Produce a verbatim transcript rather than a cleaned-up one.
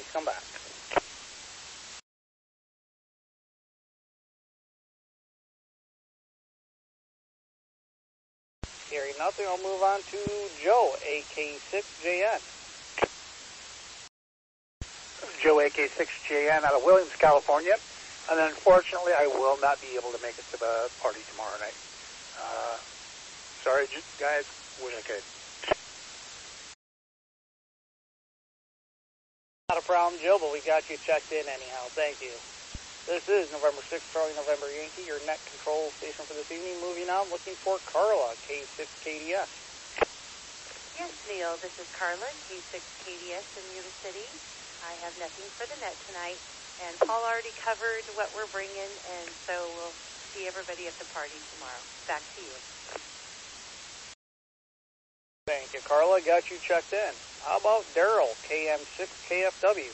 come back. Hearing nothing, I'll move on to Joe, A K six J N. Joe, A K six J N out of Williams, California. And unfortunately, I will not be able to make it to the party tomorrow night. Uh, sorry, guys. Wish I could. Not a problem, Joe, but we got you checked in anyhow. Thank you. This is November sixth, Charlie November Yankee, your net control station for this evening. Moving on, looking for Carla, K six K D S. Yes, Neil, this is Carla, K six K D S in Yuba City. I have nothing for the net tonight, and Paul already covered what we're bringing, and so we'll see everybody at the party tomorrow. Back to you. Thank you, Carla. Got you checked in. How about Daryl, K M six K F W?